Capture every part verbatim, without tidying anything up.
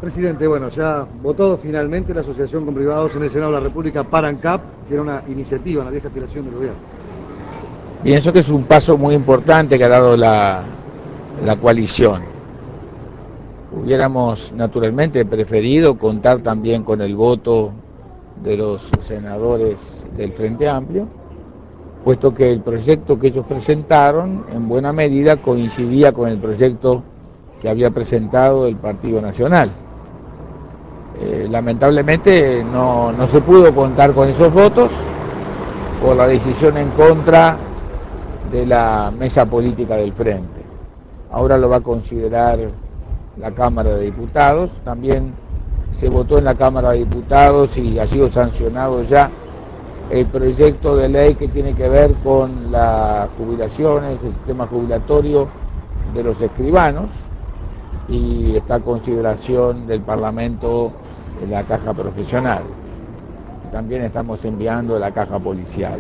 Presidente, bueno, ya votó finalmente la Asociación con Privados en el Senado de la República para ANCAP, que era una iniciativa, una vieja aspiración del gobierno. Pienso que es un paso muy importante que ha dado la, la coalición. Hubiéramos naturalmente preferido contar también con el voto de los senadores del Frente Amplio, puesto que el proyecto que ellos presentaron en buena medida coincidía con el proyecto que había presentado el Partido Nacional. Eh, lamentablemente no, no se pudo contar con esos votos por la decisión en contra de la mesa política del Frente. Ahora lo va a considerar la Cámara de Diputados. También se votó en la Cámara de Diputados y ha sido sancionado ya el proyecto de ley que tiene que ver con las jubilaciones, el sistema jubilatorio de los escribanos, y está a consideración del Parlamento la caja profesional. También estamos enviando la caja policial.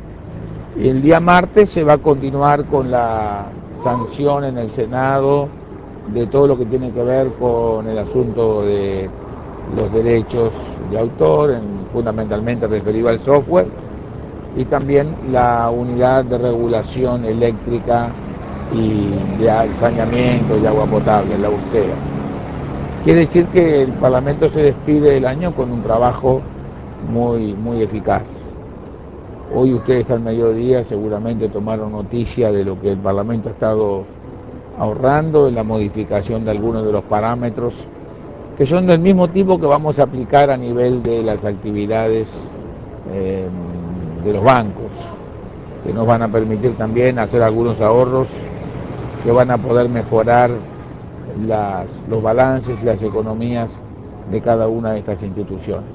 Y el día martes se va a continuar con la sanción en el Senado de todo lo que tiene que ver con el asunto de los derechos de autor, en, fundamentalmente referido al software, y también la unidad de regulación eléctrica y de saneamiento y agua potable, la UCEA. Quiere decir que el Parlamento se despide del año con un trabajo muy, muy eficaz. Hoy ustedes al mediodía seguramente tomaron noticia de lo que el Parlamento ha estado ahorrando en la modificación de algunos de los parámetros que son del mismo tipo que vamos a aplicar a nivel de las actividades eh, de los bancos, que nos van a permitir también hacer algunos ahorros que van a poder mejorar las, los balances y las economías de cada una de estas instituciones.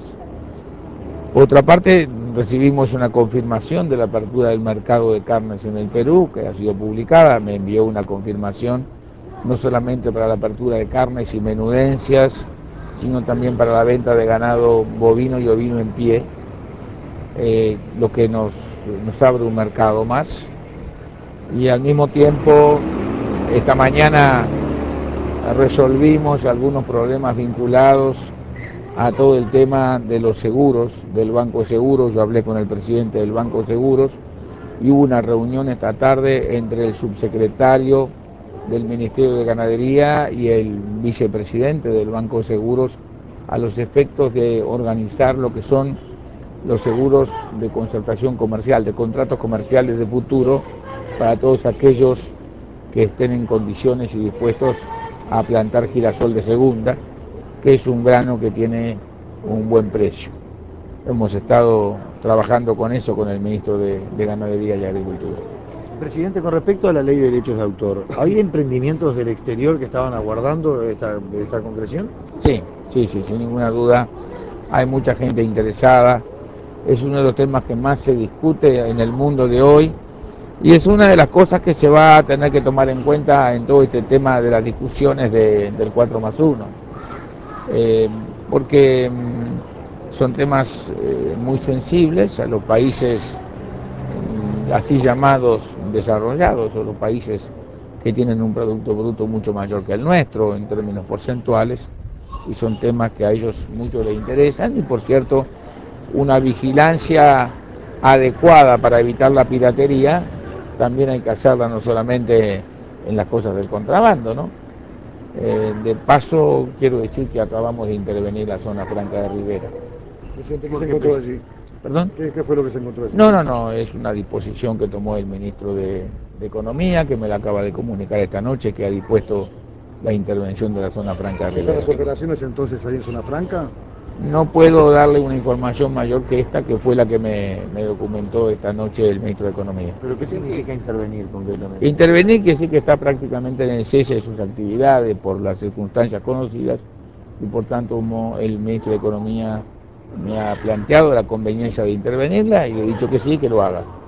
Por otra parte, recibimos una confirmación de la apertura del mercado de carnes en el Perú, que ha sido publicada. Me envió una confirmación no solamente para la apertura de carnes y menudencias, sino también para la venta de ganado bovino y ovino en pie, eh, lo que nos, nos abre un mercado más. Y al mismo tiempo, esta mañana resolvimos algunos problemas vinculados a todo el tema de los seguros, del Banco de Seguros. Yo hablé con el presidente del Banco de Seguros y hubo una reunión esta tarde entre el subsecretario del Ministerio de Ganadería y el vicepresidente del Banco de Seguros a los efectos de organizar lo que son los seguros de concertación comercial, de contratos comerciales de futuro para todos aquellos que estén en condiciones y dispuestos a plantar girasol de segunda, que es un grano que tiene un buen precio. Hemos estado trabajando con eso con el ministro de, de Ganadería y Agricultura. Presidente, con respecto a la ley de derechos de autor, ¿había emprendimientos del exterior que estaban aguardando esta, esta concreción? Sí, sí, sí, sin ninguna duda. Hay mucha gente interesada. Es uno de los temas que más se discute en el mundo de hoy y es una de las cosas que se va a tener que tomar en cuenta en todo este tema de las discusiones de, del cuatro más uno. Eh, porque mm, son temas eh, muy sensibles a los países mm, así llamados desarrollados, o los países que tienen un producto bruto mucho mayor que el nuestro en términos porcentuales, y son temas que a ellos mucho les interesan. Y por cierto, una vigilancia adecuada para evitar la piratería también hay que hacerla, no solamente en las cosas del contrabando, ¿no? Eh, de paso, quiero decir que acabamos de intervenir la zona franca de Rivera. Presidente, ¿qué se encontró allí? ¿Perdón? ¿Qué, ¿Qué fue lo que se encontró allí? No, no, no, es una disposición que tomó el ministro de, de Economía, que me la acaba de comunicar esta noche, que ha dispuesto la intervención de la zona franca de Rivera. ¿Cesan las operaciones entonces ahí en zona franca? No puedo darle una información mayor que esta, que fue la que me, me documentó esta noche el ministro de Economía. ¿Pero qué significa intervenir concretamente? Intervenir que sí que está prácticamente en el cese de sus actividades por las circunstancias conocidas, y por tanto como el ministro de Economía me ha planteado la conveniencia de intervenirla y le he dicho que sí, que lo haga.